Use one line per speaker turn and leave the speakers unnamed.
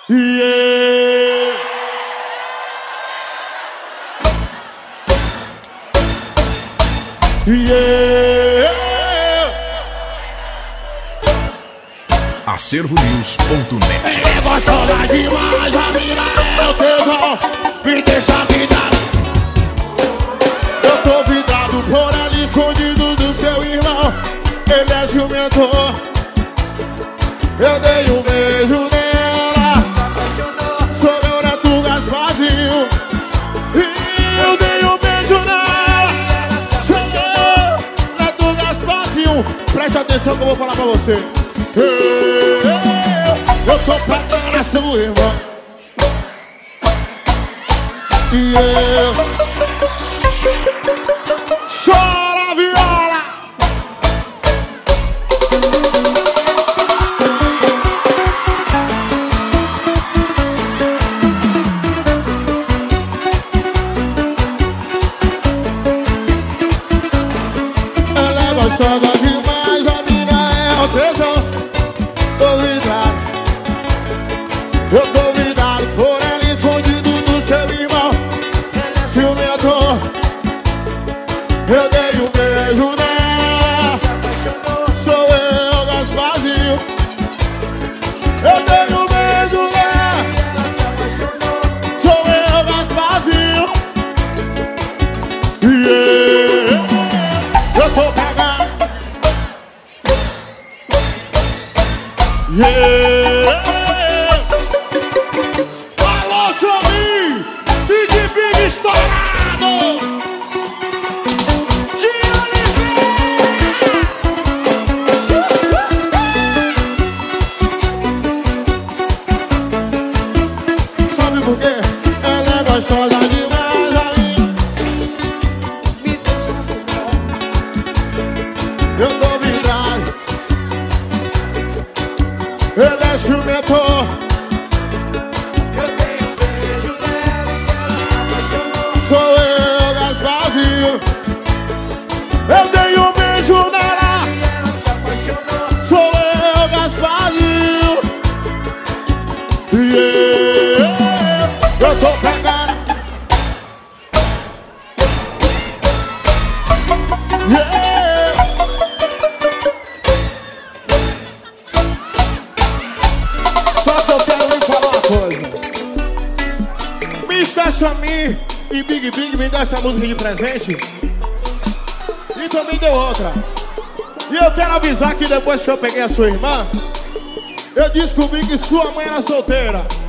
Yeah. Yeah.
AcervoNews.net.
É gostosa demais, a mina é o tesão, me deixa vidrado. Eu tô vidrado por ela, escondido do seu irmão. Ele é ciumento. Eu dei um beijo nela, sou meu neto Gasparzinho. E eu dei um beijo nela, sou meu neto Gasparzinho. Preste atenção que eu vou falar pra você. Eu tô pagando seu irmão. E chora viola. Ela é gostosa demais, a mina é o tesão. Tô vidrado, eu tô vidrado por ela, escondido do seu irmão. Ciumento. Eu dei um beijo nela, sou eu Gasparzinho. Eu dei um beijo nela, sou eu Gasparzinho. Yeah. Eu tô pagando. Yeah. Alô, Somi, Big estourado. Sabe por quê? Ela é gostosa demais, aí me deixa vidrado. Eu tô vidrado. Ele é ciumento. Eu dei um beijo nela e ela se apaixonou. Sou eu Gasparzinho. Eu dei um beijo nela e ela se apaixonou. Sou eu Gasparzinho. Yeah. Eu tô pegando. Yeah. Só que eu quero lhe falar uma coisa. Mr. Somi e Big me deu essa música de presente e também deu outra. E eu quero avisar que depois que eu peguei a sua irmã, eu descobri que sua mãe era solteira.